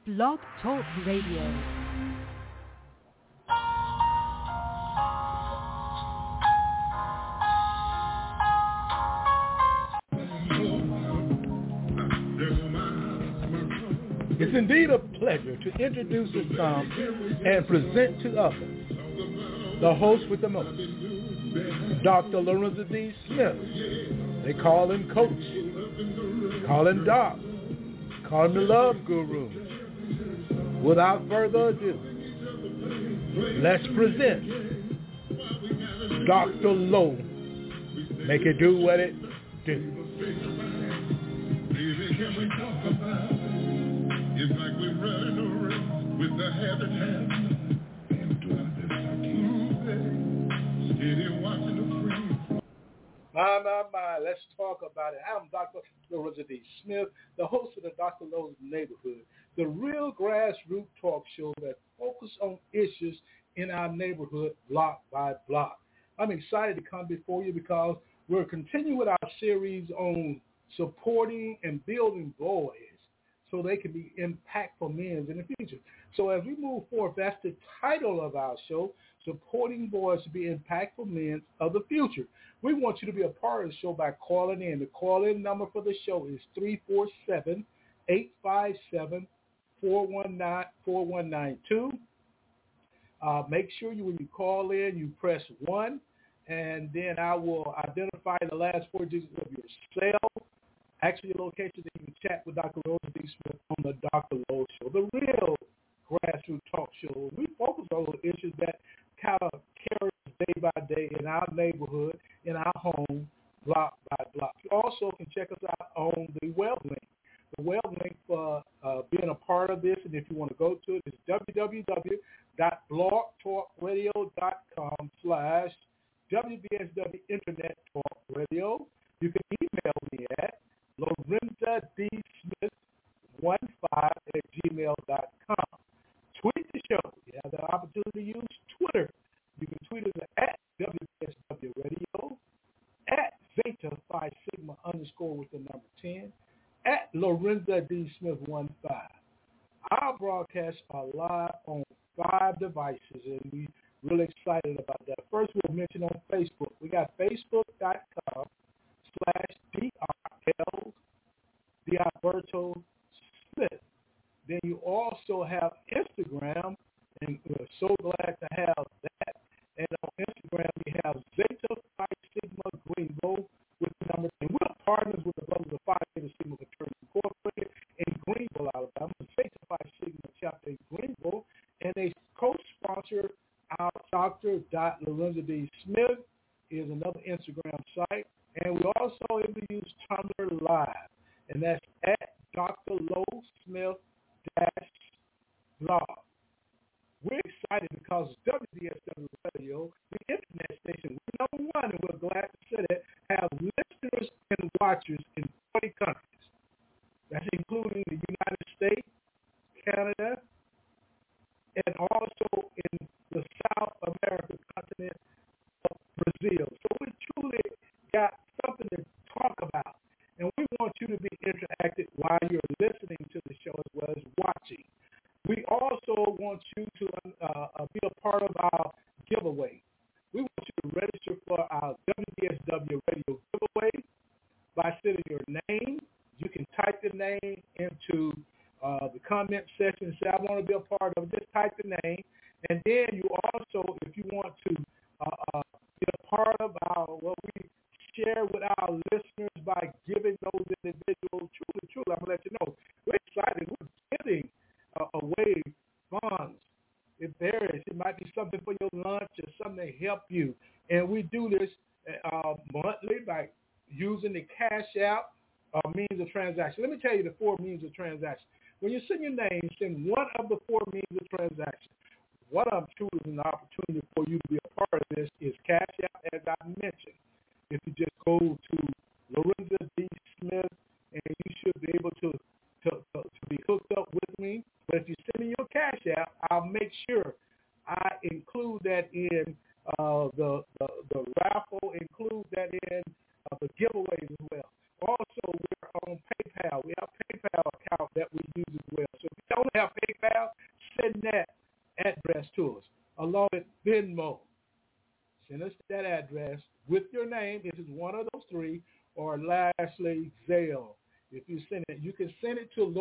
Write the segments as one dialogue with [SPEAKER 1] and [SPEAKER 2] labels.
[SPEAKER 1] Blog Talk Radio.
[SPEAKER 2] It's indeed a pleasure to introduce to some and present to others the host with the most, Dr. Lorenzo D. Smith. They call him Coach, call him Doc, call him the Love Guru. Without further ado, let's present Dr. Lowe. Make it do what it do.
[SPEAKER 3] It's like we're running around with the habit steady watching the free.
[SPEAKER 2] My, let's talk about it. I'm Dr. Lorenzo D. Smith, the host of the Dr. Lowe's Neighborhood, the real grassroots talk show that focuses on issues in our neighborhood block by block. I'm excited to come before you because we're continuing with our series on supporting and building boys so they can be impactful men in the future. So as we move forward, that's the title of our show, Supporting Boys to Be Impactful Men of the Future. We want you to be a part of the show by calling in. The call-in number for the show is 347-857-4192. Make sure when you call in, you press 1, and then I will identify the last 4 digits of your cell. Actually, a location that you can chat with Dr. Lorenzo D. Smith on the Dr. Lowe Show, the real grassroots talk show. We focus on those issues that kind of carry us day by day in our neighborhood, in our home, block by block. You also can check us out on the web link. The web link for being a part of this, and if you want to go to it, is www.blogtalkradio.com/WBSW Internet Talk Radio. You can email me at LorenzaDSmith15@gmail.com. Tweet the show. You have the opportunity to use Twitter. You can tweet us at WBSW Radio, at Zeta Phi Sigma _ with the number 10, at Lorenzo D. Smith 15. Our broadcasts are live on 5 devices, and we're really excited about that. First, we'll mention on Facebook. We got Facebook.com/DRL Dialberto Smith. Then you also have Instagram, and we're so glad to have that. And on Instagram, we have Zeta Phi Sigma Greenville with the number 10. We're partners with the Brothers of Phi Beta Sigma Fraternity Incorporated in Greenville, Alabama, Zeta Phi Sigma chapter in Greenville, and they co-sponsor our Dr. Lorenzo D. Smith is another Instagram site, and we also use Tumblr Live, and that's at Dr. Lowe Smith blog. We're excited because WBSW Radio, the internet station, we're number 1, and we're glad to say that, have listeners and watchers in 40 countries. That's including the United States, Canada, and also in the South American continent of Brazil. So we truly got something to talk about, and we want you to be interactive while you're listening to the show as well as watching. We also want you to be a part of our giveaway. We want you to register for our WBSW Radio giveaway by sending your name. You can type the name into the comment section and say, I want to be a part of it. Just type the name. And then you also, if you want to be a part of what we share with our listeners by giving those individuals, truly, I'm going to let you know, we're excited. We're giving away funds. It varies. It might be something for your lunch or something to help you. And we do this monthly by using the Cash App means of transaction. Let me tell you the 4 means of transaction. When you send your name, send one of the 4 means of transaction. One of them truly is an opportunity for you to be a part of this is Cash App, as I mentioned. If you just go to Lorenzo D. Smith, and you should be able to be hooked up with me. But if you send me your Cash App, I'll make sure I include that in the raffle, include that in the giveaways as well. Also, we're on PayPal. We have a PayPal account that we use as well. So if you don't have Venmo. Send us that address with your name if it's one of those three, or lastly, Zelle. If you send it, you can send it to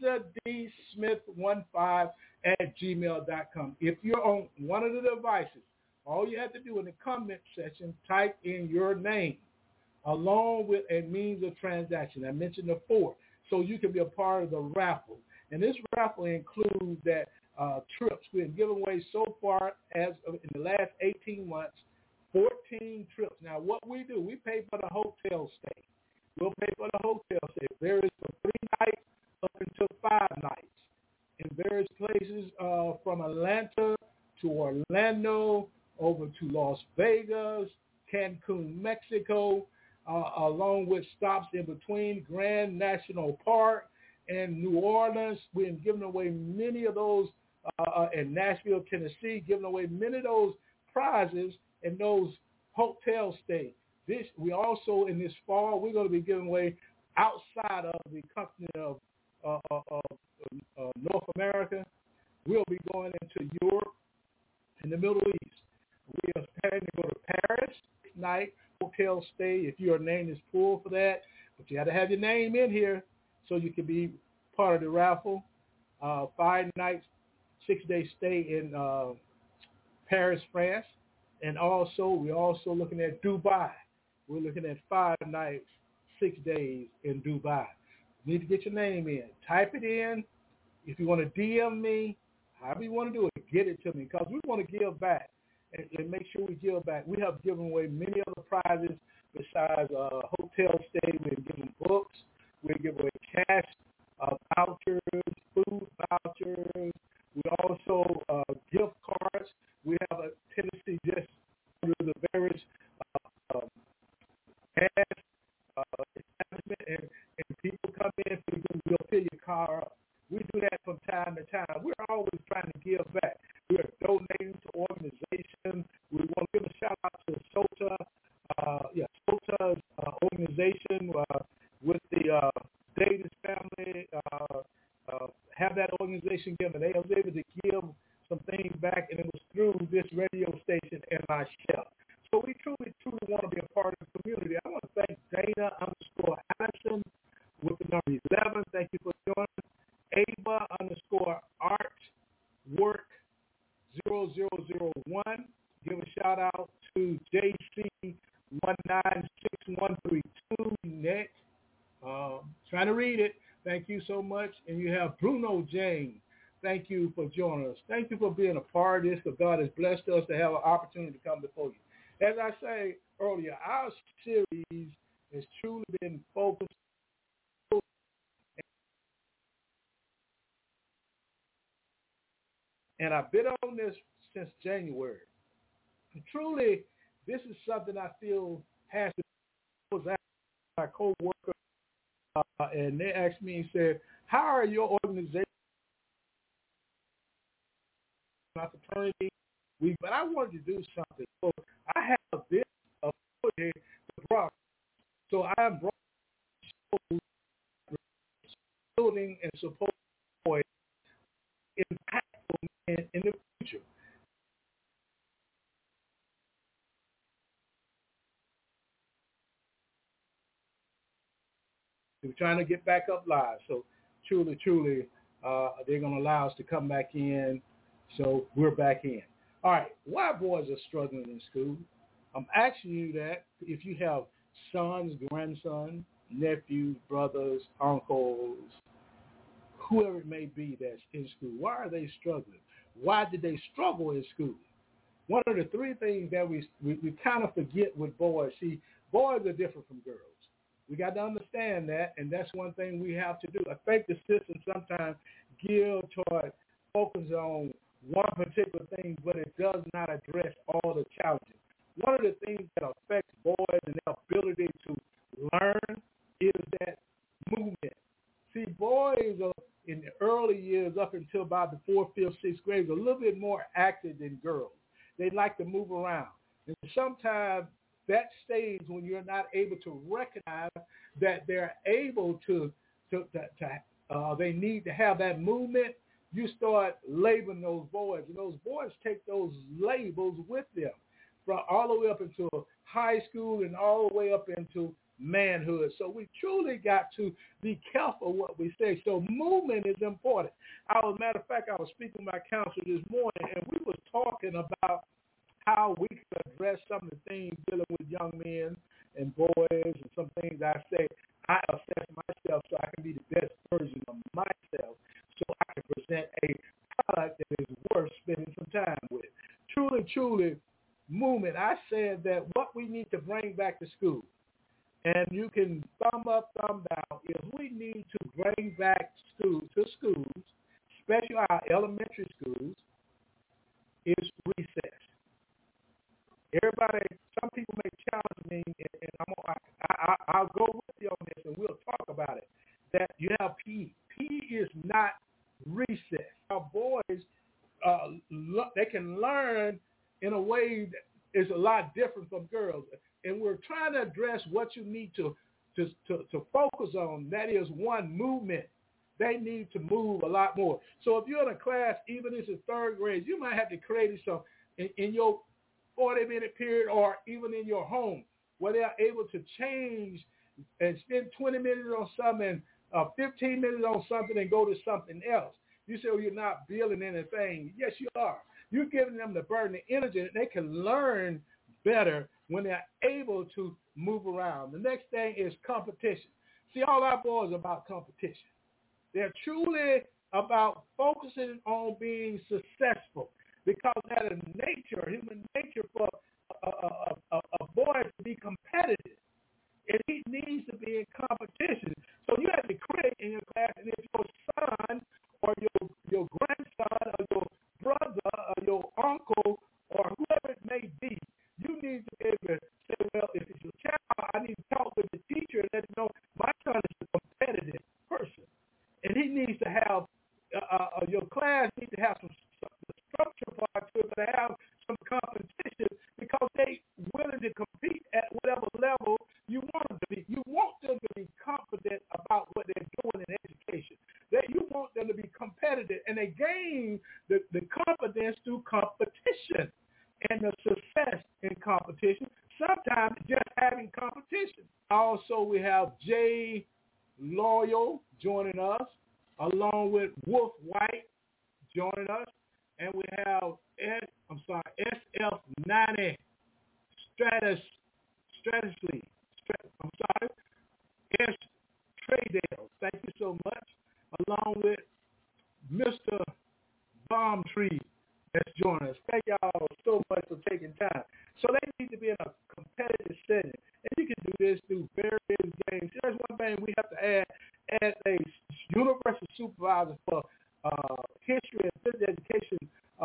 [SPEAKER 2] LorenzaDSmith15@gmail.com. If you're on one of the devices, all you have to do in the comment section, type in your name along with a means of transaction. I mentioned the 4, so you can be a part of the raffle. And this raffle includes that trips. We've given away so far as in the last 18 months, 14 trips. Now, what we do, we pay for the hotel stay. We'll pay for the hotel stay. It varies from 3 nights up until 5 nights in various places from Atlanta to Orlando, over to Las Vegas, Cancun, Mexico, along with stops in between Grand National Park and New Orleans. We've been giving away many of those in Nashville, Tennessee, giving away many of those prizes and those hotel stays. We also, in this fall, we're going to be giving away outside of the continent of North America. We'll be going into Europe and the Middle East. We are planning to go to Paris night hotel stay if your name is pulled for that. But you got to have your name in here so you can be part of the raffle. 5 nights, 6-day stay in Paris, France. And also, we're also looking at Dubai. We're looking at 5 nights, 6 days in Dubai. You need to get your name in. Type it in. If you want to DM me, however you want to do it, get it to me because we want to give back and make sure we give back. We have given away many other prizes besides hotel stay. We're giving books. We're giving away cash vouchers, food vouchers. We also gift cards. We have a tendency just through the various gas establishment and people come in so we'll fill your car up. We do that from time to time. We're always trying to give back. We are donating to organizations. We want to give a shout out to SOTA, SOTA's organization with the Davis family. Have that organization given. They was able to give some things back, and it was through this radio station and myself. So we truly want to be a part of the community. I want to thank Dana_Addison with the number 11. Thank you for joining. Ava_Artwork0001. Give a shout out to JC196132 Net. Trying to read it. Thank you so much. And you have Bruno James. Thank you for joining us. Thank you for being a part of this, because God has blessed us to have an opportunity to come before you. As I say earlier, our series has truly been focused and I've been on this since January. And truly, this is something I feel has to be my co-worker, and they asked me and said, how are your organization, my fraternity? But I wanted to do something. So I have this ability to broadcast. So I am building and supporting impactful in the future. We're trying to get back up live. So truly, they're going to allow us to come back in. So we're back in. All right, why boys are struggling in school? I'm asking you that if you have sons, grandsons, nephews, brothers, uncles, whoever it may be that's in school, why are they struggling? Why did they struggle in school? One of the 3 things that we kind of forget with boys, see, boys are different from girls. We got to understand that, and that's one thing we have to do. I think the system sometimes geared toward focus on one particular thing, but it does not address all the challenges. One of the things that affects boys and their ability to learn is that movement. See, boys are in the early years up until about the 4th, 5th, 6th grade, a little bit more active than girls. They like to move around. And sometimes that stage when you're not able to recognize that they're able to they need to have that movement, you start labeling those boys, and those boys take those labels with them from all the way up into high school and all the way up into manhood. So we truly got to be careful what we say. So movement is important. Matter of fact, I was speaking with my counselor this morning, and we was talking about how we could address some of the things dealing with young men and boys, and some things I say I assess myself so I can be the best version of myself, so I can present a product that is worth spending some time with. Truly, movement. I said that what we need to bring back to school, and you can thumb up, thumb down, is we need to bring back schools, especially our elementary schools, is recess. Everybody, some people may challenge me, and I'll go with you on this, and we'll talk about it, that you have PE. PE is not recess. Our boys, they can learn in a way that is a lot different from girls. And we're trying to address what you need to focus on. That is, one, movement. They need to move a lot more. So if you're in a class, even if it's third grade, you might have to create some in your 40-minute period, or even in your home, where they're able to change and spend 20 minutes on something and 15 minutes on something and go to something else. You say, well, you're not building anything. Yes, you are. You're giving them the burden of energy, and they can learn better when they're able to move around. The next thing is competition. See, all our boys are about competition. They're truly about focusing on being successful, because that is nature, human nature, for a boy to be competitive. And he needs to be in competition. So you have to create in your class, and if your son or your grandson or your brother or your uncle or whoever it may be, you need to be able to say, well, if it's your child, I need to talk with the teacher and let them know my son is a competitive person. And he needs to have, your class needs to have some structure part to it, but have some competition, because they willing to compete at whatever level you want them to be. You want them to be confident about what they're doing in education. That you want them to be competitive, and they gain the confidence through competition and the success in competition. Sometimes just having competition. Also, we have Jay Loyal joining us, along with Wolf White joining us, and we have SF90 S. Traydale. Thank you so much. Along with Mr. Bombtree that's joining us. Thank y'all so much for taking time. So they need to be in a competitive setting. And you can do this through various games. There's one thing we have to add as a universal supervisor for history and physical education,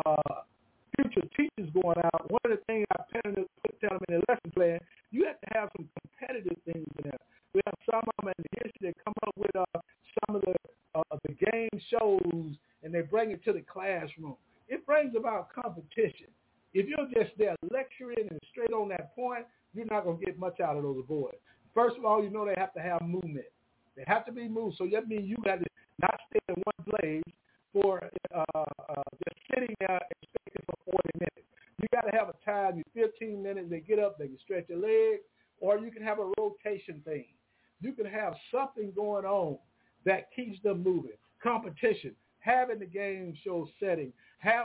[SPEAKER 2] future teachers going out. One of the things I tell them in the lesson plan, you have to have some competitive things in there. We have some of them in the history that come up with some of the game shows, and they bring it to the classroom. It brings about competition. If you're just there lecturing and straight on that point, you're not going to get much out of those boys. First of all, you know they have to have movement. They have to be moved. So that means you got to not stay in one place for just sitting there and speaking for 40 minutes. You got to have a time, 15 minutes, they get up, they can stretch their legs, or you can have a rotation thing. You can have something going on that keeps them moving. Competition, having the game show setting, have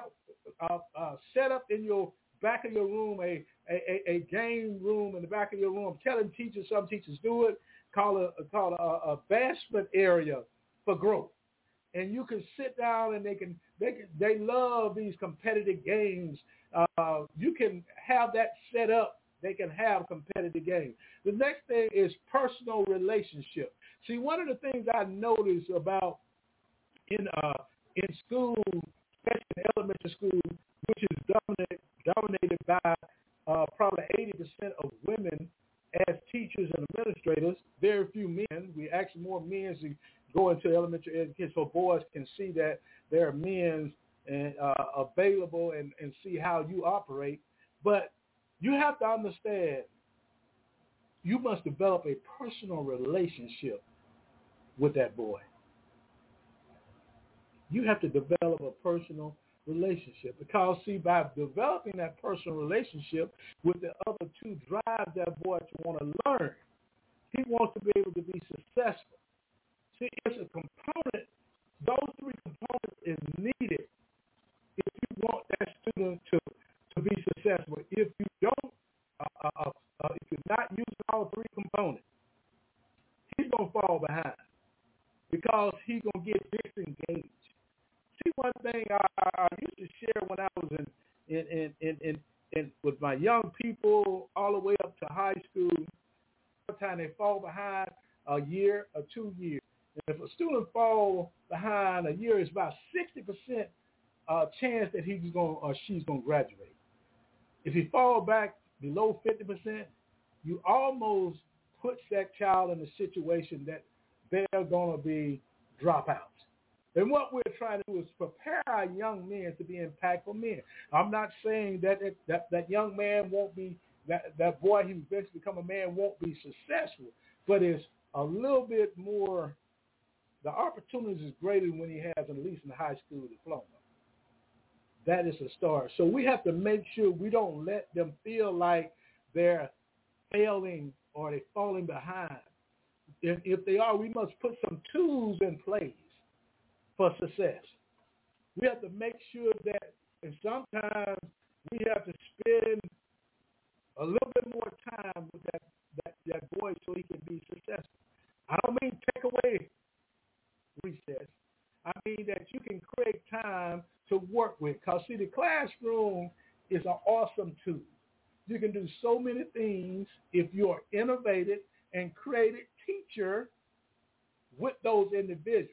[SPEAKER 2] set up in your back of your room a game room in the back of your room. Telling teachers, some teachers do it, call a basement area for growth. And you can sit down, and they love these competitive games. You can have that set up. They can have competitive games. The next thing is personal relationship. See, one of the things I noticed about in school, especially in elementary school, which is dominated by probably 80% of women as teachers and administrators, very few men. We ask more men to go into elementary education so boys can see that there are men available and see how you operate. But you have to understand, you must develop a personal relationship with that boy. You have to develop a personal relationship. Because, see, by developing that personal relationship with the other two drives that boy to want to learn. He wants to be able to be successful. See, it's a component. Those three components is needed if you want that student to be successful. If you don't, if you're not using all three components, he's going to fall behind because he's going to get disengaged. See, one thing I used to share when I was in with my young people all the way up to high school, sometimes they fall behind a year or 2 years. And if a student falls behind a year, it's about 60% chance that he's going or she's going to graduate. If he falls back below 50%, you almost put that child in a situation that they're going to be dropouts. And what we're trying to do is prepare our young men to be impactful men. I'm not saying that young man won't be, that boy who eventually become a man won't be successful, but it's a little bit more, the opportunities is greater when he has at least a high school diploma. That is a start. So we have to make sure we don't let them feel like they're failing or they're falling behind. If they are, we must put some tools in place for success. We have to make sure that, and sometimes we have to spend a little bit more time with that boy so he can be successful. I don't mean take away recess. I mean that you can create time to work with. Because, see, the classroom is an awesome tool. You can do so many things if you're an innovative and creative teacher with those individuals.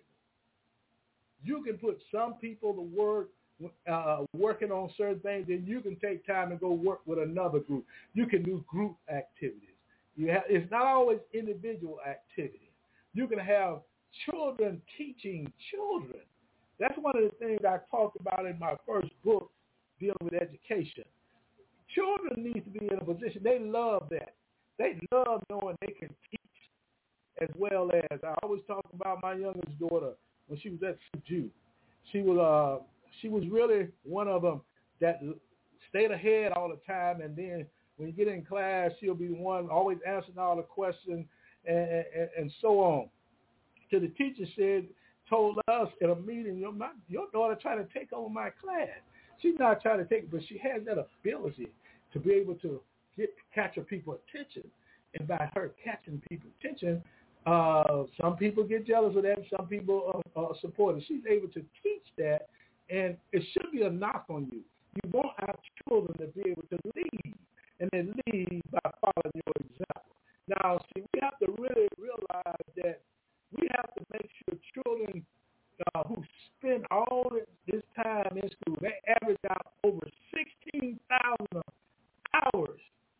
[SPEAKER 2] You can put some people to work working on certain things, then you can take time and go work with another group. You can do group activities. It's not always individual activities. You can have children teaching children. That's one of the things I talked about in my first book dealing with education. Children need to be in a position, they love that. They love knowing they can teach as well as, I always talk about my youngest daughter when she was at St. Jude. She was really one of them that stayed ahead all the time, and then when you get in class, she'll be the one always answering all the questions and so on. So the teacher told us in a meeting, your daughter trying to take over my class. She's not trying to take it, but she has that ability to be able to catch people's attention. And by her catching people's attention, some people get jealous of that. Some people are supportive. She's able to teach that, and it should be a knock on you. You want our children to be able to lead, and they lead by following your example. Now, see, we have to really realize that we have to make sure children who spend all this time in school, they average out over 16,000 hours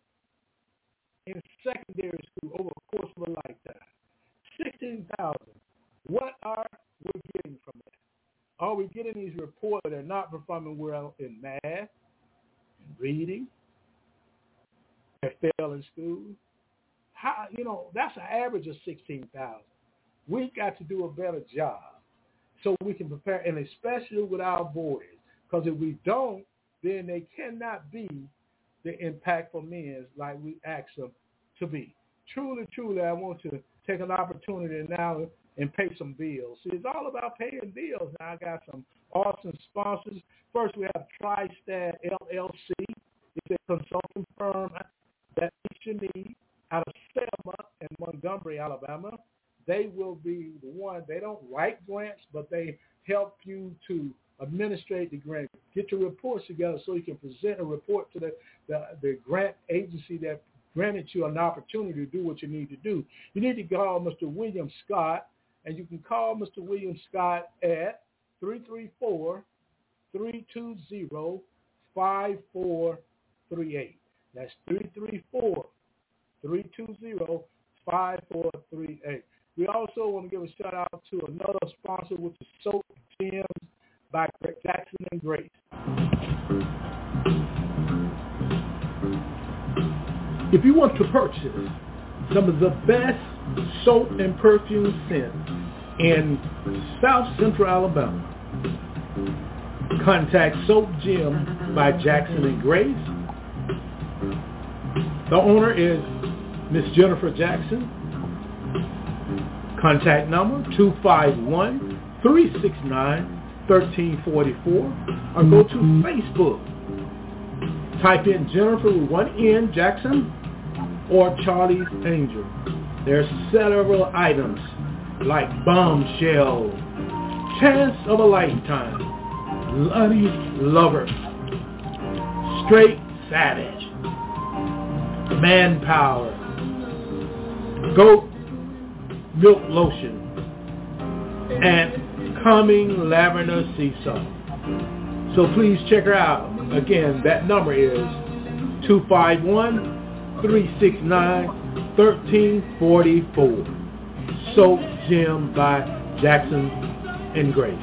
[SPEAKER 2] in secondary school over the course of a lifetime. 16,000. What are we getting from that? Are we getting these reports that are not performing well in math, in reading, they fail in school? How, that's an average of 16,000. We've got to do a better job so we can prepare, and especially with our boys, because if we don't, then they cannot be the impactful men like we ask them to be. Truly, truly, I want to take an opportunity now and pay some bills. See, it's all about paying bills. Now, I got some awesome sponsors. First, we have TriStat LLC. It's a consulting firm that you need out of Selma and Montgomery, Alabama. They will be the one. They don't write grants, but they help you to administrate the grant. Get your reports together so you can present a report to the grant agency that granted you an opportunity to do what you need to do. You need to call Mr. William Scott, and you can call Mr. William Scott at 334-320-5438. That's 334-320-5438. We also want to give a shout out to another sponsor, which is Soap Gems by Jackson and Grace. If you want to purchase some of the best soap and perfume scents in South Central Alabama, Contact Soap Gym by Jackson and Grace. The owner is Miss Jennifer Jackson. Contact number 251-369-1344 or go to Facebook. Type in Jennifer with one N, Jackson, or Charlie's Angel. There are several items like Bombshell, Chance of a Lifetime, Bloody Lover, Straight Savage, Manpower, Goat Milk Lotion, and Coming Lavender Sea Salt. So please check her out. Again, that number is 251-369-1344. Soap Gym by Jackson and Grace.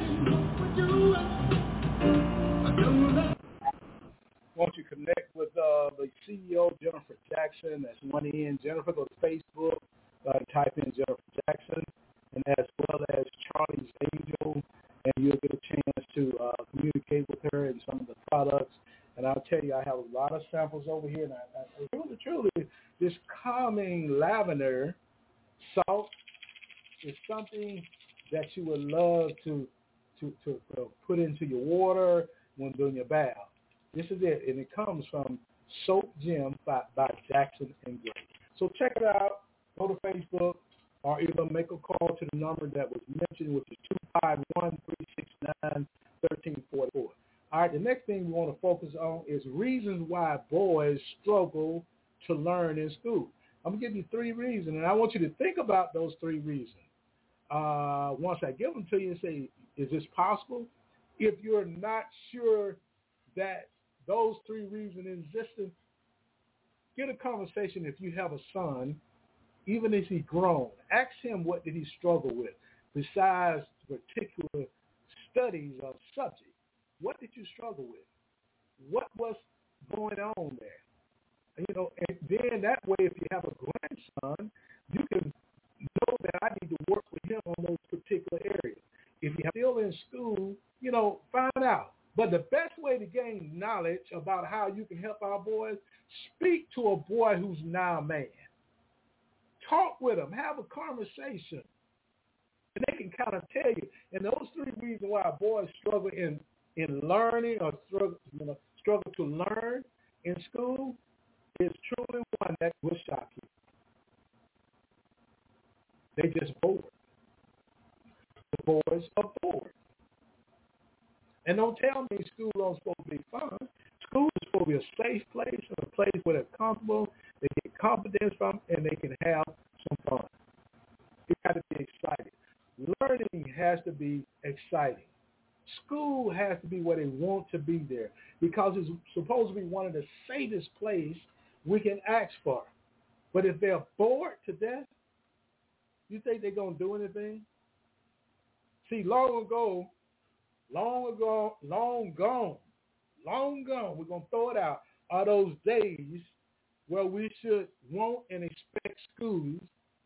[SPEAKER 2] Want you connect with the CEO, Jennifer Jackson. That's one in. Jennifer, go to Facebook, type in Jennifer Jackson, and as well as Charlie's Angel, and you'll get a chance to communicate with her and some of the products. And I'll tell you, I have a lot of samples over here, and I truly, this Calming Lavender Salt is something that you would love to put into your water when doing your bath. This is it, and it comes from Soap Gym by Jackson and Grace. So check it out. Go to Facebook, or either make a call to the number that was mentioned, which is 251-369-1344. All right, the next thing we want to focus on is reasons why boys struggle to learn in school. I'm going to give you 3 reasons, and I want you to think about those 3 reasons. Once I give them to you and say, is this possible? If you're not sure that those 3 reasons exist, get a conversation if you have a son, even if he's grown. Ask him what did he struggle with besides particular studies of subject. What did you struggle with? What was going on there? You know, and then that way, if you have a grandson, you can know that I need to work with him on those particular areas. If you're still in school, you know, find out. But the best way to gain knowledge about how you can help our boys, speak to a boy who's now a man. Talk with them. Have a conversation. And they can kind of tell you. And those 3 reasons why our boys struggle in learning or struggle to learn in school is truly one that will shock you. They just bored. The boys are bored. And don't tell me school is supposed to be fun. School is supposed to be a safe place, a place where they're comfortable, they get confidence from, and they can have some fun. You got to be excited. Learning has to be exciting. School has to be where they want to be there because it's supposed to be one of the safest places we can ask for. But if they're bored to death, you think they're going to do anything? See, long gone, we're going to throw it out, are those days where we should want and expect schools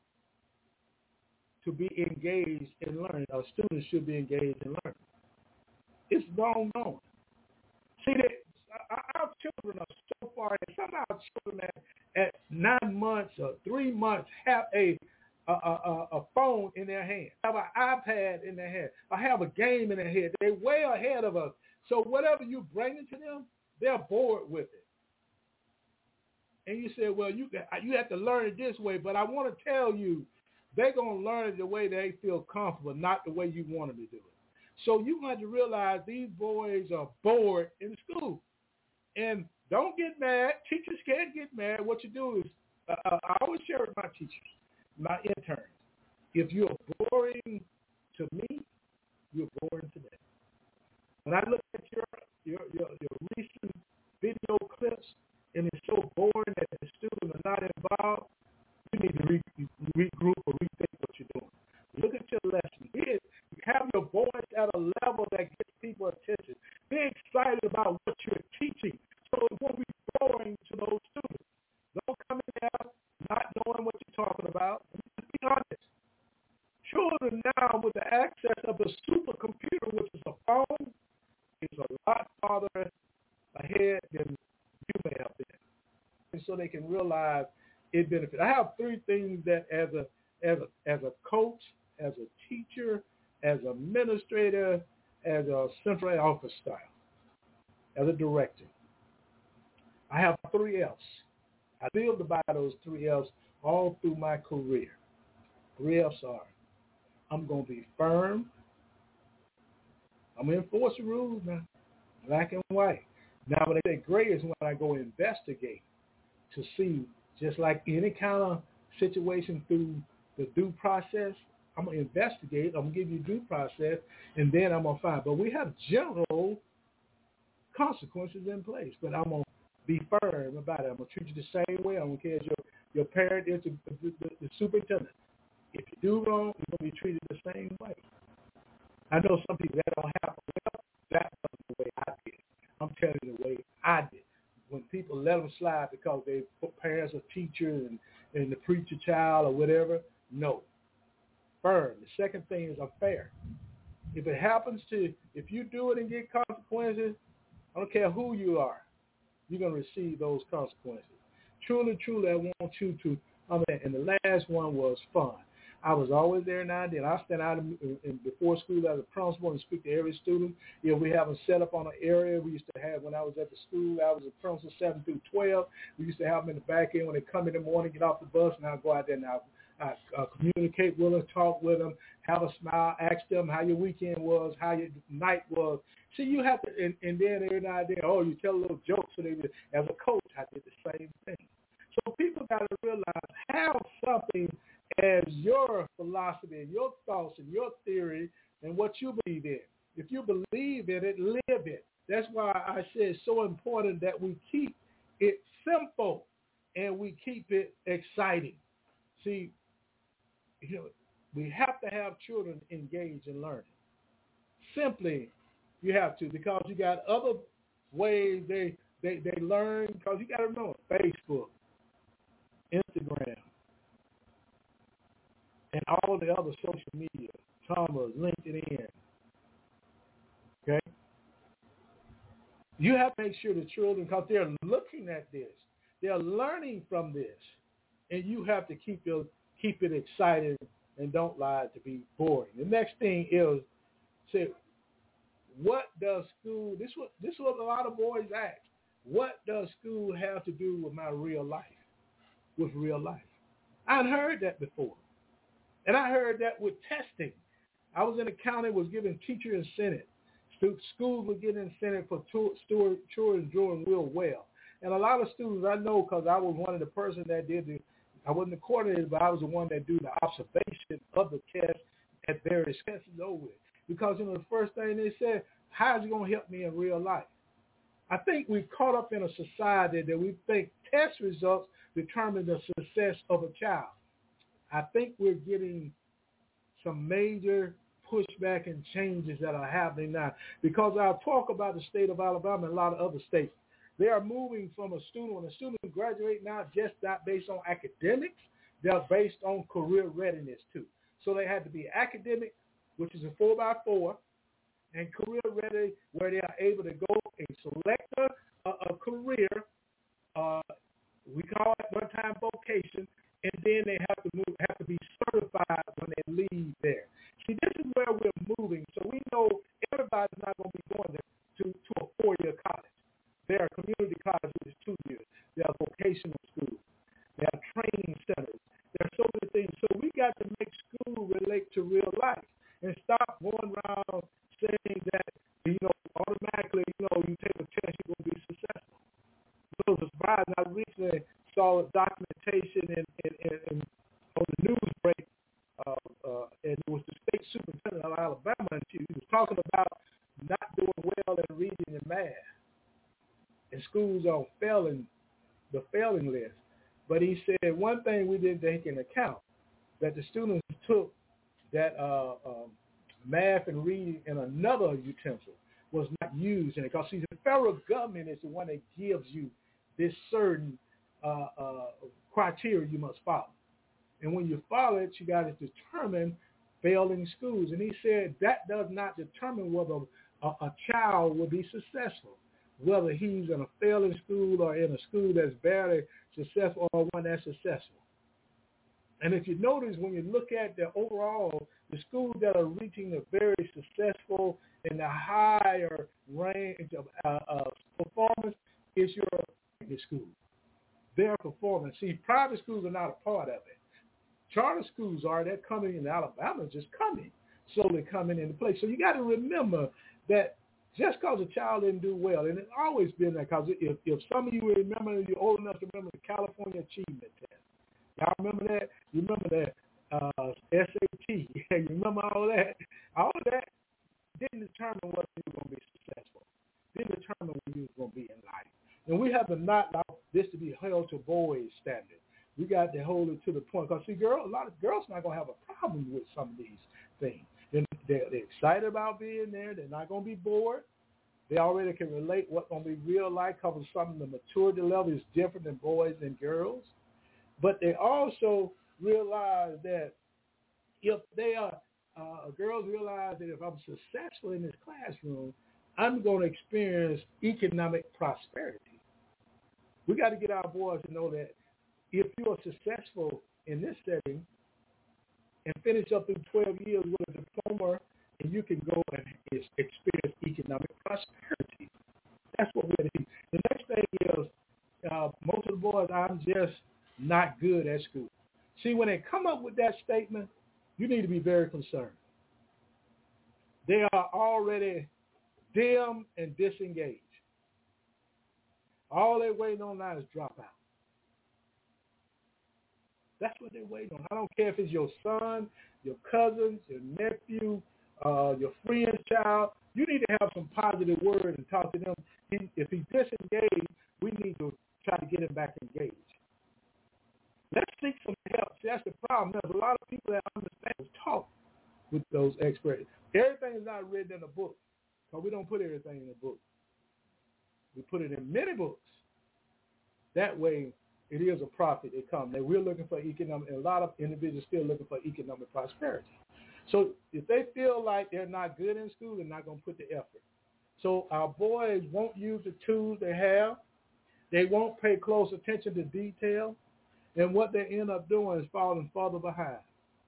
[SPEAKER 2] to be engaged in learning, or students should be engaged in learning. It's long gone. See, our children are so far, and some of our children at 9 months or 3 months have a phone in their hand, have an iPad in their hand, or have a game in their head. They're way ahead of us. So whatever you bring it to them, they're bored with it. And you say, well, you have to learn it this way, but I want to tell you, they're going to learn it the way they feel comfortable, not the way you want them to do it. So you have to realize these boys are bored in school. And don't get mad. Teachers can't get mad. What you do is, I always share with my teachers, my interns, if you're boring to me, you're boring to them. When I look at your recent video clips, and it's so boring that the students are not involved, you need to regroup or rethink what you're doing. Look at your lesson. Have your voice at a level that gets people attention. Be excited about what you're teaching so it won't be boring to those students. Don't come in there not knowing what you're talking about. Just be honest. Children now, with the access of the supercomputer, which is a phone, is a lot farther ahead than you may have been, and so they can realize it benefits. I have three things that as a coach, as a teacher, as an administrator, as a central office staff, as a director, I have 3 F's. I lived by those 3 F's all through my career. 3 F's are, I'm going to be firm. I'm going to enforce the rules now, black and white. Now, when they say gray is when I go investigate to see, just like any kind of situation through the due process, I'm going to investigate, I'm going to give you due process, and then I'm going to find. But we have general consequences in place, but I'm going to be firm about it. I'm going to treat you the same way. I don't care if your parent is the superintendent. If you do wrong, you're going to be treated the same way. I know some people that don't happen. Well, that wasn't the way I did. I'm telling you the way I did. When people let them slide because their parents are teachers and the preacher child or whatever, no. Firm. The second thing is I'm fair. If it happens if you do it and get consequences, I don't care who you are, you're going to receive those consequences. Truly, I want you to, and the last one was fun. I was always there now and then. I stand out before school as a principal and speak to every student. We have them set up on an area. We used to have, when I was at the school, I was a principal 7 through 12. We used to have them in the back end when they come in the morning, get off the bus, and I go out there and I communicate with them, talk with them, have a smile, ask them how your weekend was, how your night was. See, you have to, and then every now and then, you tell a little joke. So as a coach, I did the same thing. So people got to realize have something as your philosophy and your thoughts and your theory and what you believe in. If you believe in it, live it. That's why I say it's so important that we keep it simple and we keep it exciting. See, we have to have children engaged in learning. Simply, you have to, because you got other ways they learn, because you got to remember Facebook, Instagram, and all the other social media, Tumblr, LinkedIn. Okay? You have to make sure the children, because they're looking at this, they're learning from this, and you have to keep it exciting and don't lie to be boring. The next thing is, say, what does school, this is what a lot of boys ask, what does school have to do with my real life, with real life? I'd heard that before. And I heard that with testing. I was in a county, was giving teacher incentive. Schools were getting incentive for children doing real well. And a lot of students I know, because I was one of the persons that did I wasn't the coordinator, but I was the one that do the observation of the test at various tests over with. Because the first thing they said, how is it going to help me in real life? I think we've caught up in a society that we think test results determine the success of a child. I think we're getting some major pushback and changes that are happening now. Because I'll talk about the state of Alabama and a lot of other states. They are moving from when a student graduates now, just not based on academics, they're based on career readiness too. So they have to be academic, which is a 4x4, and career ready, where they are able to go and select a career, we call it one-time vocation, and then they have to be certified when they leave there. See, this is where we're moving. So we know everybody's not going to be going to a 4-year college. There are community colleges, which is 2 years. There are vocational schools. There are training centers. There are so many things. So we got to make school relate to real life and stop going around saying that, automatically, you take a test, you're going to be successful. It was surprising. I recently saw a documentation in on the news break, and it was the state superintendent of Alabama, and he was talking about not doing well in reading and math. And schools are the failing list. But he said one thing we didn't take into account, that the students took that math and reading in another utensil was not used in it. Because, see, the federal government is the one that gives you this certain criteria you must follow. And when you follow it, you got to determine failing schools. And he said that does not determine whether a child will be successful, whether he's in a failing school or in a school that's barely successful or one that's successful. And if you notice, when you look at the overall, the schools that are reaching the very successful and the higher range of performance is your private school. Their performance. See, private schools are not a part of it. Charter schools are. They're coming in Alabama, just slowly coming into place. So you got to remember that just because a child didn't do well, and it's always been that, because if some of you remember, you're old enough to remember the California Achievement Test. Y'all remember that? You remember that SAT? You remember all that? All of that didn't determine whether you were going to be successful. Didn't determine what you were going to be in life. And we have to not allow this to be held to boys' standard. We got to hold it to the point. Because, see, a lot of girls not going to have a problem with some of these things. They're excited about being there. They're not going to be bored. They already can relate what's going to be real life, because some of the maturity level is different than boys and girls. But they also realize that if they are, girls realize that if I'm successful in this classroom, I'm going to experience economic prosperity. We got to get our boys to know that if you are successful in this setting and finish up through 12 years with a diploma, and you can go and experience economic prosperity. That's what we're going to do. The next thing is, most of the boys, I'm just not good at school. See, when they come up with that statement, you need to be very concerned. They are already dim and disengaged. All they're waiting on now is drop out. That's what they're waiting on. I don't care if it's your son, your cousins, your nephew, your friend's child. You need to have some positive words and talk to them. If he's disengaged, we need to try to get him back engaged. Let's seek some help. See, that's the problem. There's a lot of people that understand talk with those experts. Everything is not written in a book, because we don't put everything in a book. We put it in many books. That way, it is a profit that comes. And we're looking for economic, and a lot of individuals still looking for economic prosperity. So if they feel like they're not good in school, they're not going to put the effort. So our boys won't use the tools they have. They won't pay close attention to detail. And what they end up doing is falling further behind.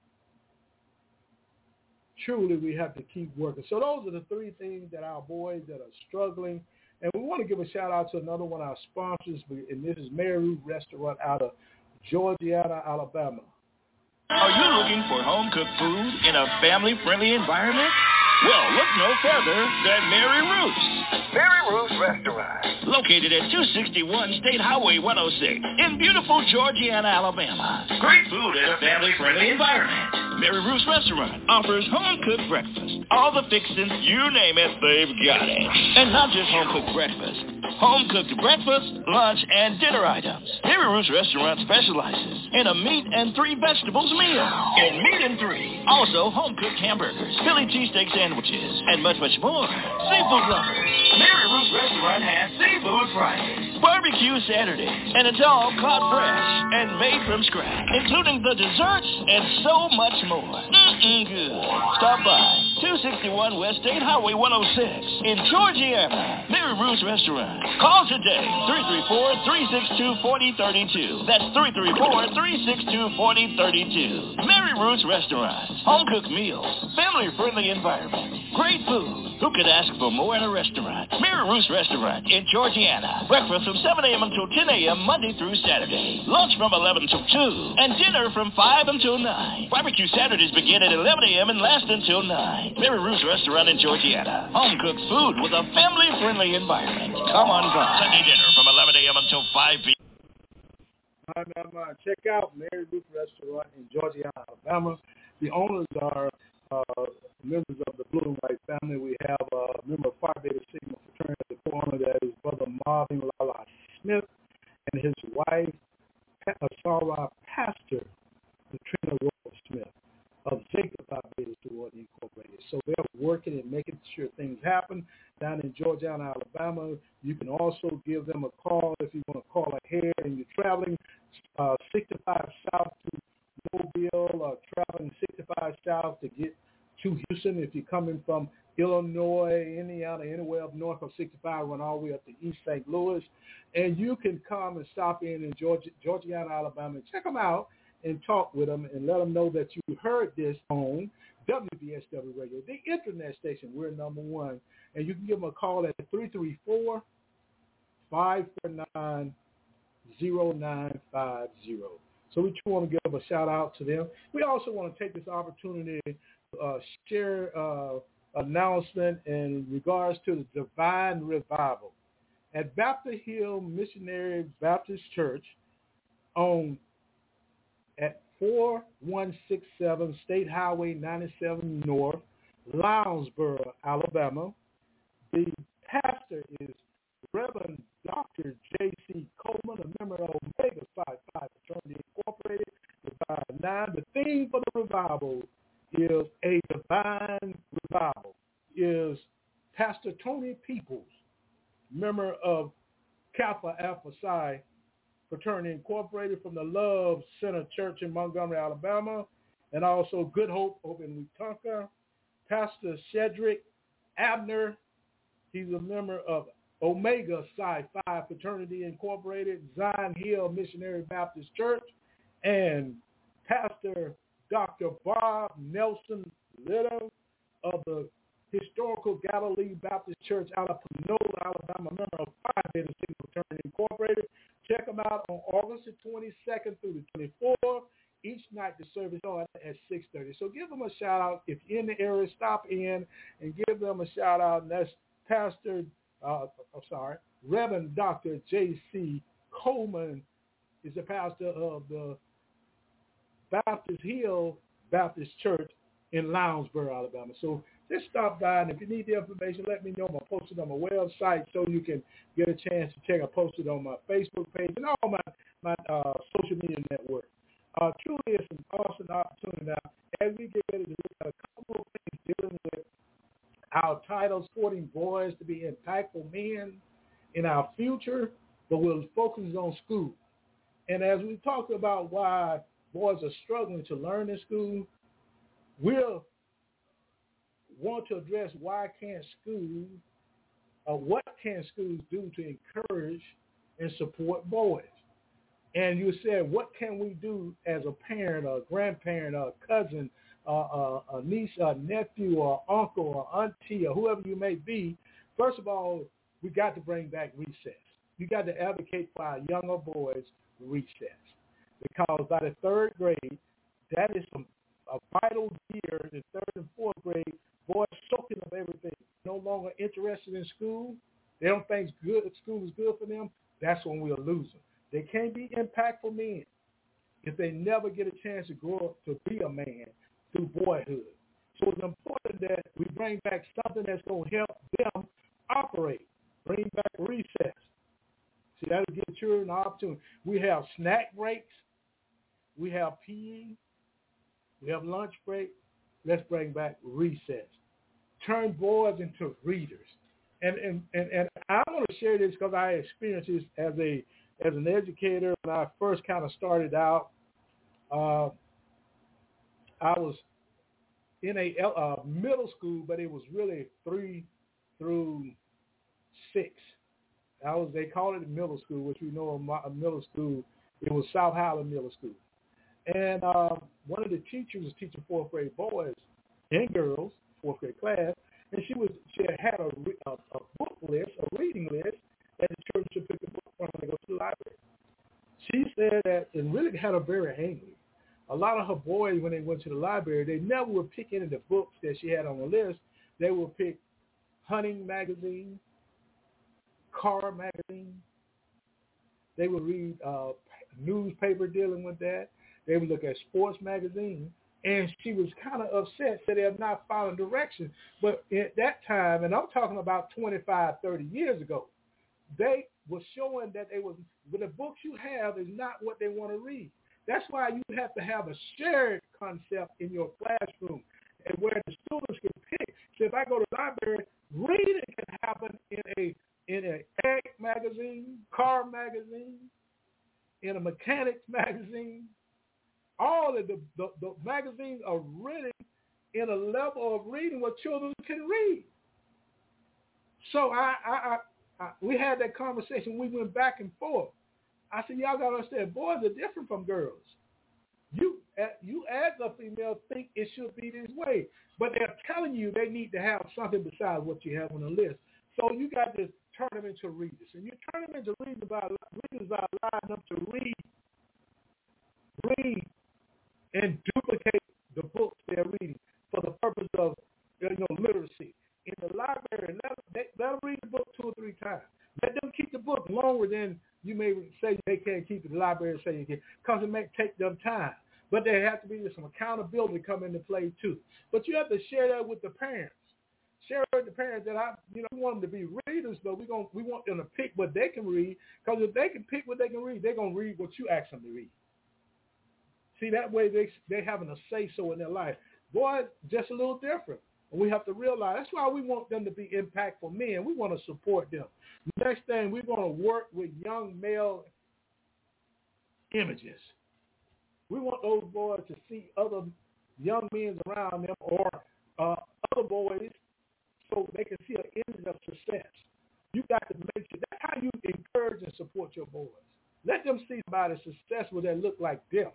[SPEAKER 2] Truly, we have to keep working. So those are the three things that our boys that are struggling. And we want to give a shout out to another one of our sponsors, and this is Mary Ruth Restaurant out of Georgiana, Alabama.
[SPEAKER 4] Are you looking for home-cooked food in a family-friendly environment? Well, look no further than Mary Ruth's. Mary Ruth's Restaurant. Located at 261 State Highway 106 in beautiful Georgiana, Alabama. Great food in a family-friendly environment. Mary Ruth's Restaurant offers home-cooked breakfast. All the fixings, you name it, they've got it. And not just home-cooked breakfast. Home-cooked breakfast, lunch, and dinner items. Mary Ruth's Restaurant specializes in a meat and 3 vegetables meal. In meat and 3. Also, home-cooked hamburgers, Philly cheesesteak sandwiches, and much, much more. Seafood lovers. Mary Ruth's Restaurant has Seafood Fridays, Barbecue Saturdays, and it's all caught fresh and made from scratch, including the desserts and so much more. Good. Stop by 261 West State Highway 106 in Georgiana. Mary Ruth's Restaurant. Call today, 334-362-4032. That's 334-362-4032. Mary Ruth's Restaurant. Home-cooked meals, family-friendly environment, great food. Who could ask for more in a restaurant? Mary Ruth's Restaurant in Georgiana. Breakfast from 7 a.m. until 10 a.m. Monday through Saturday. Lunch from 11 till 2. And dinner from 5 until 9. Barbecue Saturdays begin at 11 a.m. and last until 9. Mary Ruth's Restaurant in Georgiana. Home-cooked food with a family-friendly environment. Come on by. Sunday dinner from 11 a.m. until 5 p.m.
[SPEAKER 2] Check out Mary Ruth Restaurant in Georgiana, Alabama. The owners are members of the Blue and White family. We have a member of Phi Beta Sigma fraternity at the corner, that is Brother Marvin Lala Smith, and his wife, Sarah Pastor Katrina Royal Smith of Jacob Phi Beta Sorority Incorporated. So they're working and making sure things happen down in Georgiana, Alabama. You can also give them a call if you want to call ahead and you're traveling 65 South to Mobile, or traveling 65 South to get to Houston. If you're coming from Illinois, Indiana, anywhere up north of 65, run all the way up to East St. Louis. And you can come and stop in Georgiana, Alabama, and check them out and talk with them and let them know that you heard this on WVSW Radio, the internet station. We're number one. And you can give them a call at 334-549-0950. So we want to give a shout out to them. We also want to take this opportunity to share announcement in regards to the Divine Revival at Baptist Hill Missionary Baptist Church at 4167 State Highway 97 North, Lounsboro, Alabama. The pastor is Reverend Dr. J.C. Coleman, a member of Omega Psi Phi Fraternity Incorporated, Divine 9. The theme for the revival is a divine revival. Is Pastor Tony Peoples, member of Kappa Alpha Psi Fraternity Incorporated from the Love Center Church in Montgomery, Alabama, and also Good Hope over in Wetumpka. Pastor Cedric Abner, he's a member of Omega Psi Phi Fraternity Incorporated, Zion Hill Missionary Baptist Church, and Pastor Dr. Bob Nelson Little of the Historical Galilee Baptist Church out of Panola, Alabama, member of Phi Beta Sigma Fraternity Incorporated. Check them out on August the 22nd through the 24th. Each night the service starts at 6:30. So give them a shout out. If you're in the area, stop in and give them a shout out. And that's Pastor, Reverend Dr. J.C. Coleman is the pastor of the Baptist Hill Baptist Church in Lounsboro, Alabama. So just stop by, and if you need the information, let me know. I'm posted on my website so you can get a chance to check. I posted on my Facebook page and all my social media network. Truly, it's an awesome opportunity now as we get ready to look at a couple of things dealing with our title, Sporting Boys to be Impactful Men in Our Future, but we'll focus on school. And as we talk about why boys are struggling to learn in school, we'll want to address what can schools do to encourage and support boys. And you said, what can we do as a parent or a grandparent or a cousin or a niece or a nephew or uncle or auntie or whoever you may be? First of all, we got to bring back recess. You got to advocate for our younger boys' recess. Because by the third grade, that is a vital year. In third and fourth grade, boys soaking up everything. No longer interested in school. They don't think school is good for them. That's when we'll lose them. They can't be impactful men if they never get a chance to grow up to be a man through boyhood. So it's important that we bring back something that's going to help them operate. Bring back recess. See, that'll give children an opportunity. We have snack breaks. We have PE. We have lunch break. Let's bring back recess. Turn boys into readers. And I want to share this because I experienced this as an educator when I first kind of started out. I was in a middle school, but it was really 3 through 6. They call it a middle school, which we know a middle school. It was South Highland Middle School. And one of the teachers was teaching fourth grade boys and girls, fourth grade class, and she had a book list, a reading list, that the children should pick a book from when they go to the library. She said that it really had her very angry. A lot of her boys, when they went to the library, they never would pick any of the books that she had on the list. They would pick hunting magazine, car magazine. They would read newspaper dealing with that. They would look at sports magazine. And she was kind of upset that they're not following direction. But at that time, and I'm talking about 25, 30 years ago, they were showing that the books you have is not what they want to read. That's why you have to have a shared concept in your classroom and where the students can pick. So if I go to the library, reading can happen in an ag magazine, car magazine, in a mechanics magazine. All of the magazines are really in a level of reading where children can read. So we had that conversation. We went back and forth. I said, y'all got to understand, boys are different from girls. You as a female think it should be this way, but they're telling you they need to have something besides what you have on the list. So you got to turn them into readers. And you turn them into readers by allowing them to read and duplicate the books they're reading for the purpose of literacy. In the library, let them read the book 2 or 3 times. Let them keep the book longer than you may say they can't keep it. The library say you can, because it may take them time. But there has to be some accountability come into play too. But you have to share that with the parents. Share with the parents that we want them to be readers, but we want them to pick what they can read. Because if they can pick what they can read, they're gonna read what you ask them to read. See, that way they having a say so in their life. Boys, just a little different. And we have to realize that's why we want them to be impactful men. We want to support them. Next thing, we're going to work with young male images. We want those boys to see other young men around them or other boys so they can see an image of success. You got to make sure that's how you encourage and support your boys. Let them see somebody successful that look like them.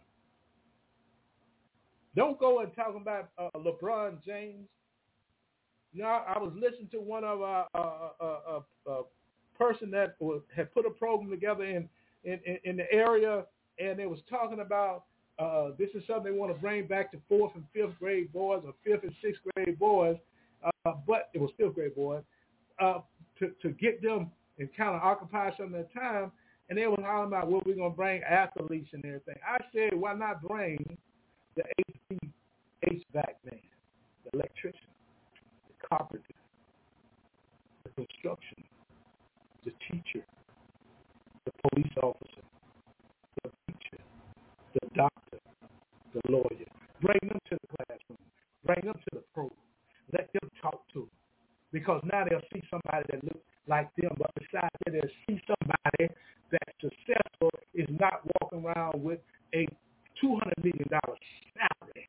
[SPEAKER 2] Don't go and talk about LeBron James. I was listening to one of a person that had put a program together in the area, and they was talking about this is something they want to bring back to 4th and 5th grade boys or 5th and 6th grade boys, but it was 5th grade boys, to get them and kind of occupy some of their time, and they were talking about what we're going to bring athletes and everything. I said, why not bring the HVAC man, the electrician, carpenter, the construction, the teacher, the police officer, the teacher, the doctor, the lawyer. Bring them to the classroom. Bring them to the program. Let them talk to them. Because now they'll see somebody that looks like them, but besides that, they'll see somebody that's successful, is not walking around with a $200 million salary.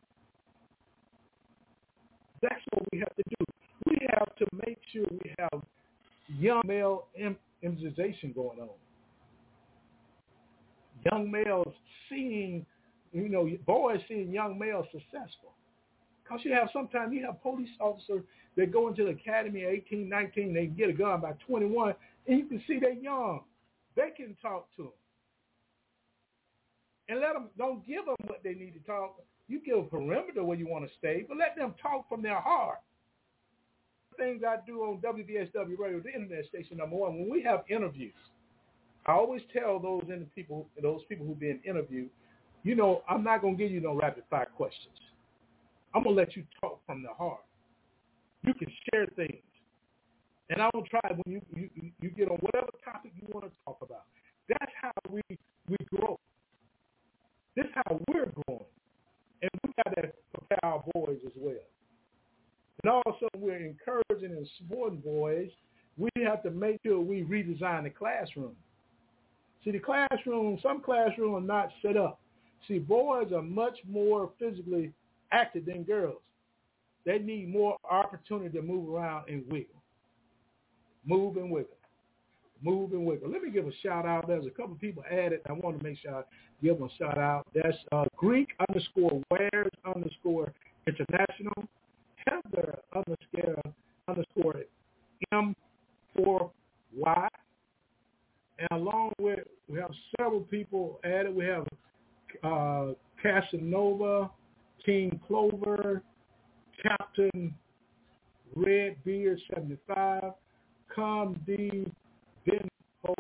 [SPEAKER 2] That's what we have to do. We have to make sure we have young male immunization going on. Young males seeing, boys seeing young males successful. Because sometimes you have police officers that go into the academy at 18, 19, they get a gun by 21, and you can see they're young. They can talk to them. And don't give them what they need to talk. You give a perimeter where you want to stay, but let them talk from their heart. Things I do on WVSW Radio, the internet station number 1, when we have interviews, I always tell those people who've been interviewed, I'm not going to give you no rapid fire questions. I'm going to let you talk from the heart. You can share things. And I don't try when you get on whatever topic you want to talk about. That's how we grow. This is how we're growing. And we got to prepare our boys as well. And also, we're encouraging and supporting boys. We have to make sure we redesign the classroom. See, some classrooms are not set up. See, boys are much more physically active than girls. They need more opportunity to move around and wiggle. Move and wiggle. Move and wiggle. Let me give a shout out. There's a couple people added. I want to make sure I give them a shout out. That's Greek_Wares_International. Heather _M4Y. And along with, we have several people added. We have Casanova, King Clover, Captain Redbeard 75, Com D Benho,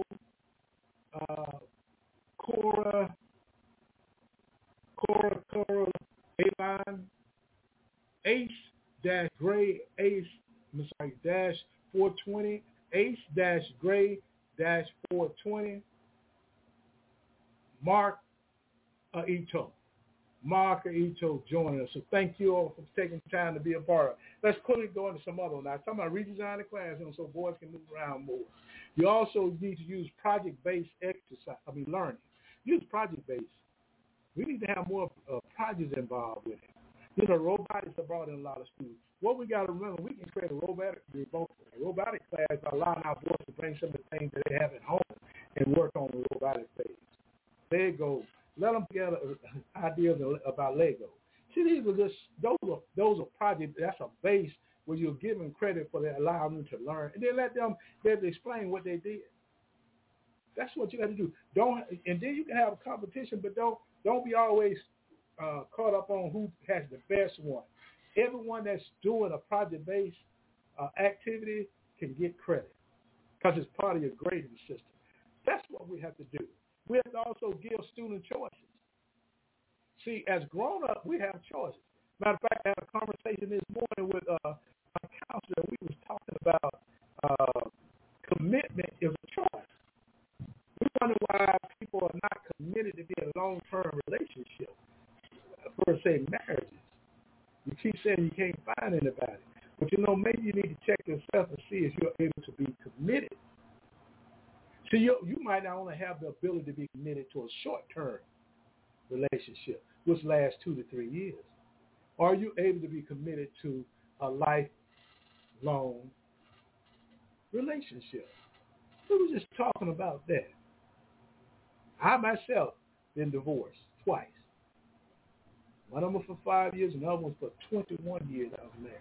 [SPEAKER 2] Cora Avon, Ace-Gray, dash 420, Ace-Gray dash 420, Mark Ito joining us. So thank you all for taking time to be a part of it. Let's quickly go into some other one. Now, talking about redesign the classroom so boys can move around more. You also need to use project-based learning. Use project-based. We need to have more projects involved with it. You know, robotics are brought in a lot of schools. What we got to remember, we can create a robotic class by allowing our boys to bring some of the things that they have at home and work on the robotic phase. Lego. Let them get ideas about Lego. See, these are just those are projects. That's a base where you're giving credit for that, allowing them to learn, and then let them be able to explain what they did. That's what you got to do. And then you can have a competition, but don't be always caught up on who has the best one. Everyone that's doing a project-based activity can get credit because it's part of your grading system. That's what we have to do. We have to also give students choices. See, as grown-ups, we have choices. Matter of fact, I had a conversation this morning with a counselor. We was talking about commitment is a choice. We wonder why people are not committed to be in a long-term relationship, per se, marriages. You keep saying you can't find anybody. But, maybe you need to check yourself and see if you're able to be committed. So you might not only have the ability to be committed to a short-term relationship, which lasts 2 to 3 years. Are you able to be committed to a lifelong relationship? We were just talking about that. I myself been divorced twice. One of them for 5 years, and the other one for 21 years I was married.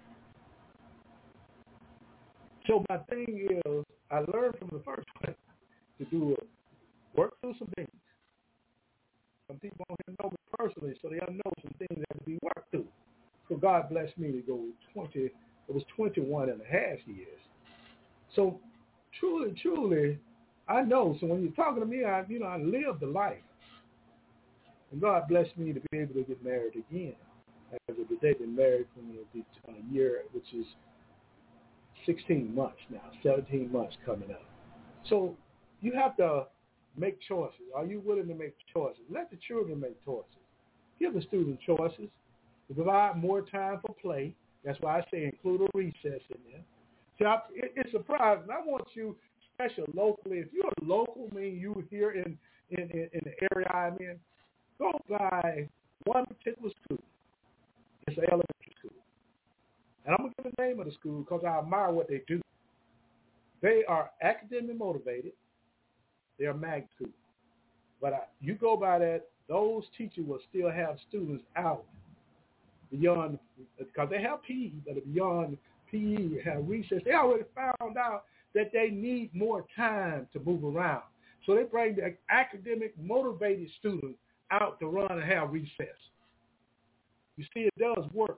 [SPEAKER 2] So my thing is, I learned from the first one to do work through some things. Some people don't know me personally, so they don't know some things that have to be worked through. So God blessed me to go 21 and a half years. So truly, I know. So when you're talking to me, I lived the life. And God blessed me to be able to get married again. As of today, been married for a year, which is 16 months now, 17 months coming up. So you have to make choices. Are you willing to make choices? Let the children make choices. Give the students choices. To provide more time for play. That's why I say include a recess in there. So it's surprising. I want you, especially locally, if you're local, meaning you here in the area I'm in, go by one particular school. It's an elementary school. And I'm going to give the name of the school because I admire what they do. They are academically motivated. They're a mag school. But you go by that, those teachers will still have students out beyond, because they have PE, but beyond PE, have recess. They already found out that they need more time to move around. So they bring the academic motivated students out to run and have recess. You see, it does work.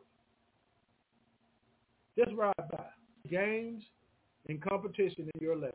[SPEAKER 2] Just ride by. Games and competition in your lesson.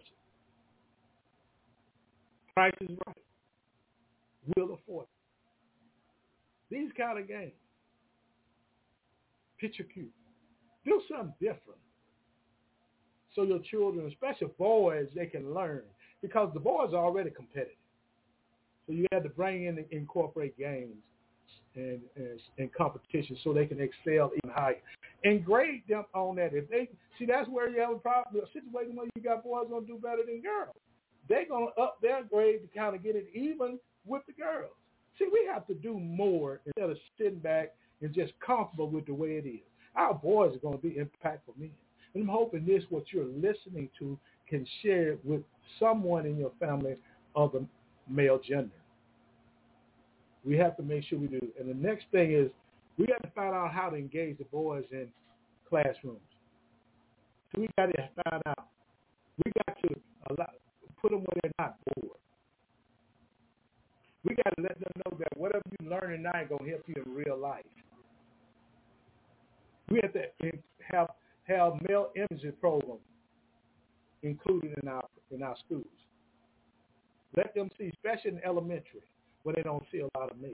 [SPEAKER 2] Price is right. Will afford it. These kind of games. Picture cute. Do something different. So your children, especially boys, they can learn. Because the boys are already competitive. So you have to bring in and incorporate games and competition so they can excel even higher. And grade them on that. If they see, that's where you have a problem. A situation where you got boys going to do better than girls. They're going to up their grade to kind of get it even with the girls. See, we have to do more instead of sitting back and just comfortable with the way it is. Our boys are going to be impactful men. And I'm hoping this, what you're listening to, can share it with someone in your family of the male gender. We have to make sure we do. And the next thing is we got to find out how to engage the boys in classrooms. So we got to find out. We got to put them where they're not bored. We got to let them know that whatever you learn at night is going to help you in real life. We have to have male imaging programs included in our schools. Let them see, especially in elementary, where they don't see a lot of males.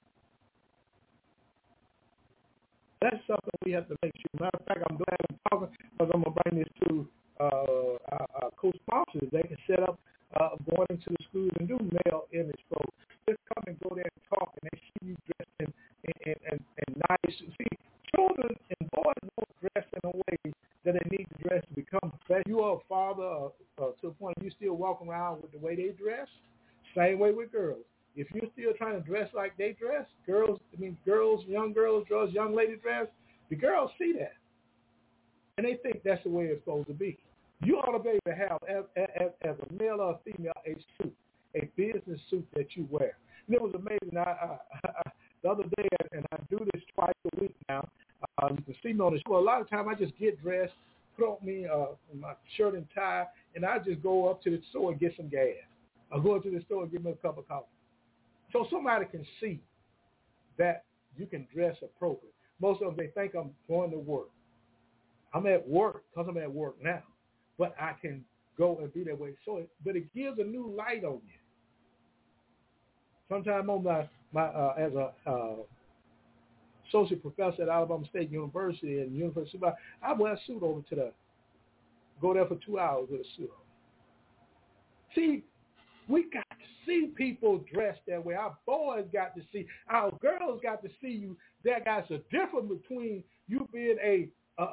[SPEAKER 2] That's something we have to make sure. Matter of fact, I'm glad I'm talking because I'm going to bring this to our co-sponsors. They can set up going into the schools and do male image programs. Just come and go there and talk, and they see you dressed in nice. See, children and boys don't dress in a way that they need to dress to become professional. You are a father to the point you still walk around with the way they dress. Same way with girls. if you're still trying to dress like they dress, young girls dress, young ladies dress, the girls see that. And they think that's the way it's supposed to be. You ought to be able to have, as a male or a female, a suit, a business suit that you wear. And it was amazing. The other day, and I do this twice a week now, you can see me on the show. A lot of times I just get dressed, put on me my shirt and tie, and I just go up to the store and get some gas. I'll go to the store and get me a cup of coffee. So somebody can see that you can dress appropriate. Most of them, they think I'm going to work. I'm at work because I'm at work now, but I can go and be that way. But it gives a new light on you. Sometime on my as a associate professor at Alabama State University and University, I wear a suit over go there for 2 hours with a suit on. See, we got to see people dressed that way. Our boys got to see, our girls got to see you. There guys a difference between you being a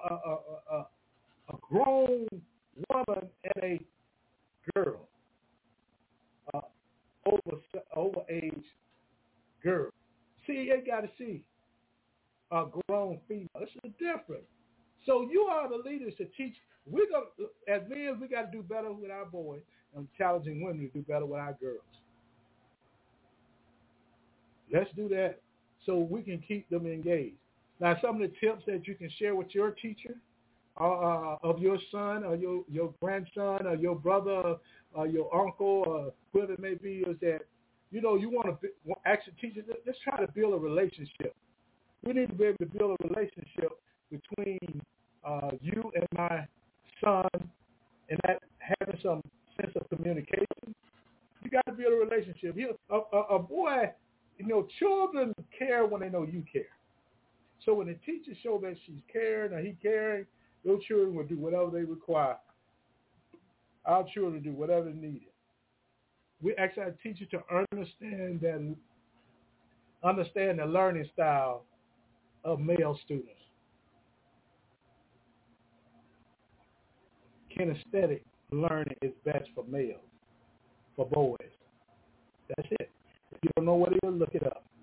[SPEAKER 2] grown woman and a girl, overage girl. See, they got to see a grown female. This is different. So you are the leaders to teach. We're gonna, as men, we got to do better with our boys. I'm challenging women to do better with our girls. Let's do that so we can keep them engaged. Now, some of the tips that you can share with your teacher of your son or your grandson or your brother or your uncle or whoever it may be is that, you want to actually teach it. Let's try to build a relationship. We need to be able to build a relationship between you and my son and that having some sense of communication. You got to build a relationship. A boy, children care when they know you care. So when the teacher shows that she's caring or he caring, those children will do whatever they require. Our children do whatever is needed. We actually have teachers to understand the learning style of male students. Kinesthetic learning is best for males, for boys. That's it. If you don't know what it is, look it up.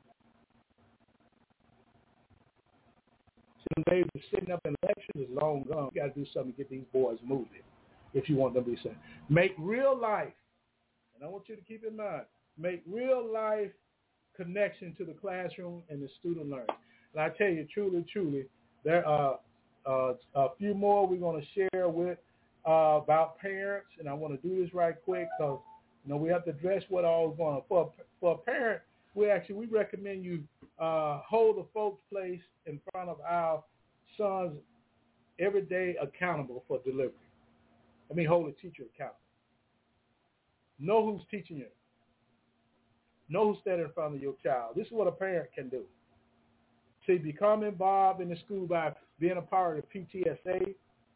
[SPEAKER 2] Some days of sitting up in lectures is long gone. You got to do something to get these boys moving if you want them to be safe. Make real life, and I want you to keep in mind, make real life connection to the classroom and the student learning. And I tell you, truly, there are a few more we're going to share with about parents, and I want to do this right quick because we have to address what all is going on. For a parent, we recommend you hold the folks place in front of our sons every day accountable for delivery. Hold the teacher accountable. Know who's teaching you. Know who's standing in front of your child. This is what a parent can do. See, become involved in the school by being a part of PTSA,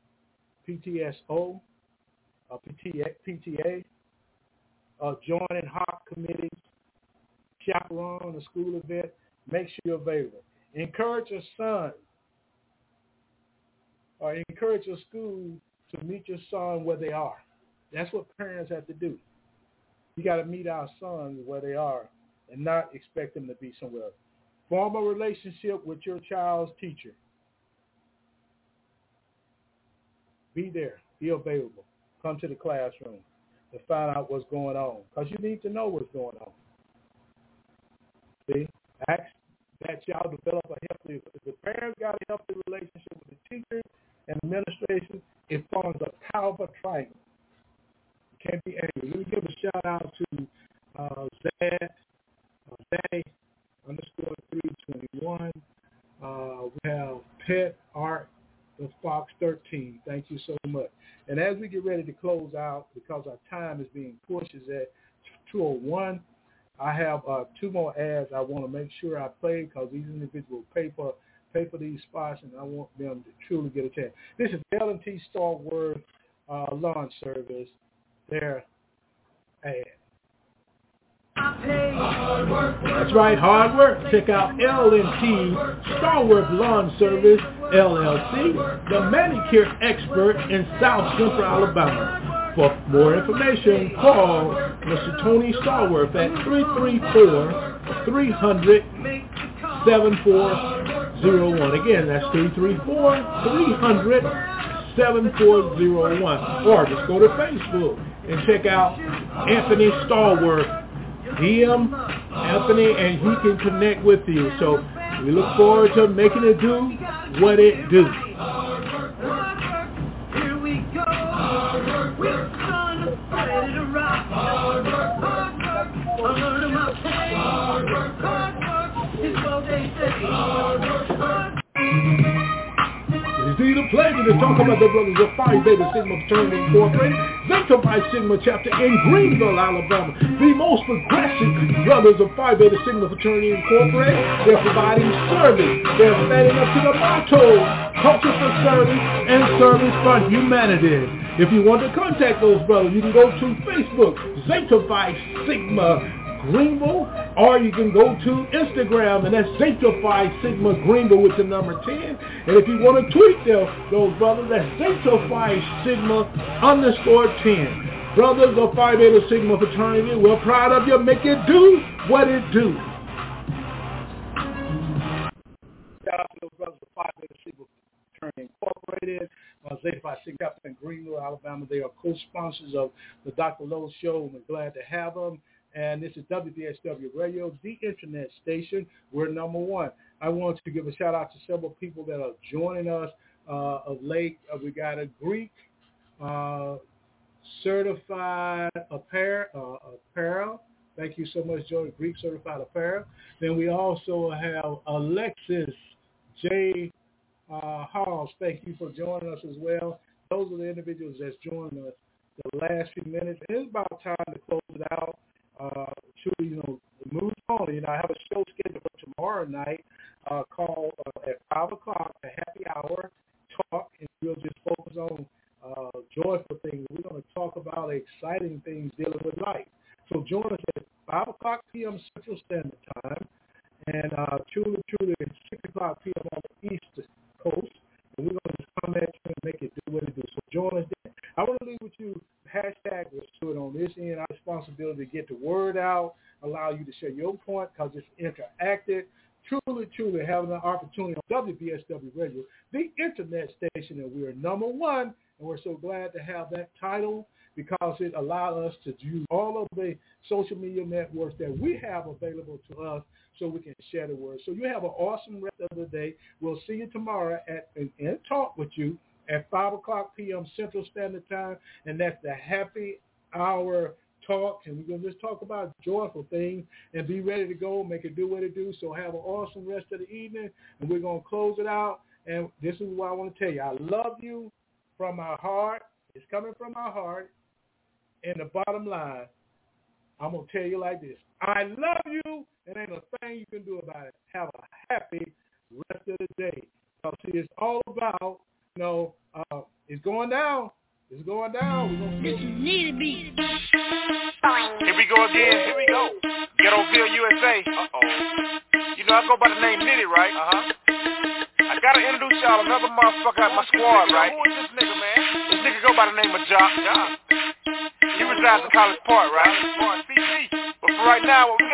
[SPEAKER 2] PTSO, PTA, joining HOP committees, chaperone a school event. Make sure you're available. Encourage your son or encourage your school to meet your son where they are. That's what parents have to do. You got to meet our sons where they are and not expect them to be somewhere else. Form a relationship with your child's teacher. Be there. Be available. Come to the classroom to find out what's going on because you need to know what's going on. See? Ask that y'all develop a healthy, if the parents got a healthy relationship with the teacher and administration, it forms a powerful triangle. You can't be angry. Let me give a shout out to Zay _321. We have Pet Art of Fox 13. Thank you so much. And as we get ready to close out, because our time is being pushed, is at 2:01. I have 2 more ads I want to make sure I play because these individuals pay for these spots, and I want them to truly get a chance. This is L&T Starworth Lawn Service. Their ad. That's right, hard work. Check out L&T Starworth Lawn Service, LLC, the manicure expert in South Central Alabama. For more information, call Mr. Tony Stallworth at 334-300-7401. Again, that's 334-300-7401. Or just go to Facebook and check out Anthony Stallworth. DM Anthony, and he can connect with you. So we look forward to making it do what it do.
[SPEAKER 5] Here we go. We're gonna fight it right. Hard work. Alert of my pain. Hard work is what they say.
[SPEAKER 2] It is indeed a pleasure to talk about the brothers of Phi Beta Sigma Fraternity Incorporated, Zeta Phi Sigma chapter in Greenville, Alabama. The most progressive brothers of Phi Beta Sigma Fraternity Incorporated. They're providing service. They're standing up to the motto, culture for service and service for humanity. If you want to contact those brothers, you can go to Facebook, Zeta Phi Sigma Greenville, or you can go to Instagram, and that's Zeta Phi Sigma Greenville with the number 10. And if you want to tweet those brothers, that's Zeta Phi Sigma _10. Brothers of Phi Beta Sigma Fraternity, we're proud of you. Make it do what it do. Shout out to those brothers of Phi Beta Sigma Fraternity Incorporated. Zeta Phi Sigma chapter in Greenville, Alabama. They are co-sponsors of the Dr. Lowe Show. We're glad to have them. And this is WBSW Radio, the internet station. We're number one. I want to give a shout out to several people that are joining us of late. We got a Greek certified apparel. Thank you so much, Joey. Greek certified apparel. Then we also have Alexis J. Halls. Thank you for joining us as well. Those are the individuals that's joined us the last few minutes. And it's about time to close it out. Move on. I have a show scheduled for tomorrow night called at 5 o'clock, a happy hour talk, and we'll just focus on joyful things. We're going to talk about exciting things dealing with life. So join us at 5 o'clock p.m. Central Standard Time, and truly, at 6 o'clock p.m. on the East Coast, and we're going to just come at you and make it do what it do. So join us there. I want to leave with you, hashtag let's do it on this end. Our responsibility to get the word out, allow you to share your point because it's interactive. Truly having an opportunity on WBSW Radio, the internet station, and we're number one, and we're so glad to have that title because it allowed us to use all of the social media networks that we have available to us so we can share the word. So you have an awesome rest of the day. We'll see you tomorrow and talk with you at 5 o'clock p.m. Central Standard Time, and that's the happy hour talk, and we're going to just talk about joyful things and be ready to go, make it do what it do. So have an awesome rest of the evening, and we're going to close it out. And this is what I want to tell you. I love you from my heart. It's coming from my heart. And the bottom line, I'm going to tell you like this. I love you, and ain't a thing you can do about it. Have a happy rest of the day. So, see, it's all about, it's going down. It's going down.
[SPEAKER 5] This is Nitty Beat.
[SPEAKER 6] Here we go again. Here we go. Ghettoville, USA. I go by the name Nitty, right? I gotta introduce y'all another motherfucker out my squad, right? Who is this nigga, man? This nigga go by the name of Jock. He resides in College Park, right? But for right now, what we